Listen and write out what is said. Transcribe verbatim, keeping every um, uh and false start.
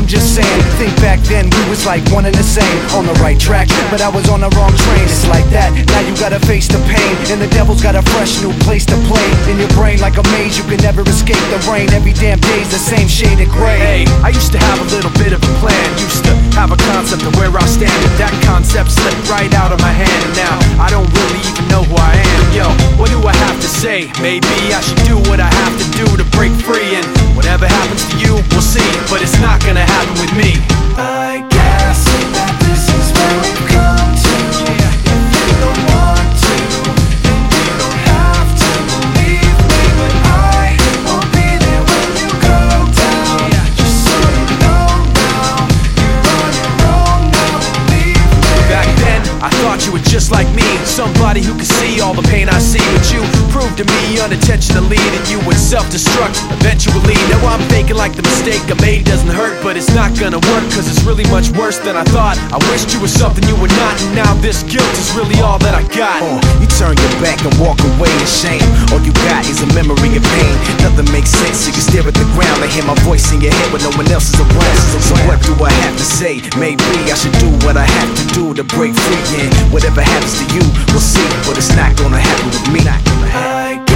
just saying, think back then we was like one and the same. On the right track, but I was on the wrong train. It's like that, now you gotta face the pain, and the devil's got a fresh new place to play. In your brain like a maze, you can never escape the rain. Every damn day's the same shade of gray. Hey, I used to have a little bit of a plan, used to have a concept of where I stand, but that concept slipped right out of my hand, and now I don't really even know who I am. Yo, what do I have to say? Maybe I should do what I have to do to break free, and whatever happens to you, we'll see, but it's not gonna happen with me. I guess that this is where we've come to. If you don't want to, then you don't have to believe me, but I will be there when you go down. Just so you know now, you're on your own now, believe me. Back then, I thought you were just like me, somebody who could see all the pain I see, but you proved to me unintentionally that you would self-destruct eventually. Now I'm thinking like the mistake I made doesn't hurt, but it's not gonna work, cause it's really much worse than I thought. I wished you were something you were not, and now this guilt is really all that I got. uh, You turn your back and walk away in shame. All you got is a memory of pain. Nothing makes sense, you can stare at the ground and hear my voice in your head when no one else is around. So what do I have to say? Maybe I should do what I have to do to break free, and whatever happens to you, we'll see, but it's not gonna happen with me. I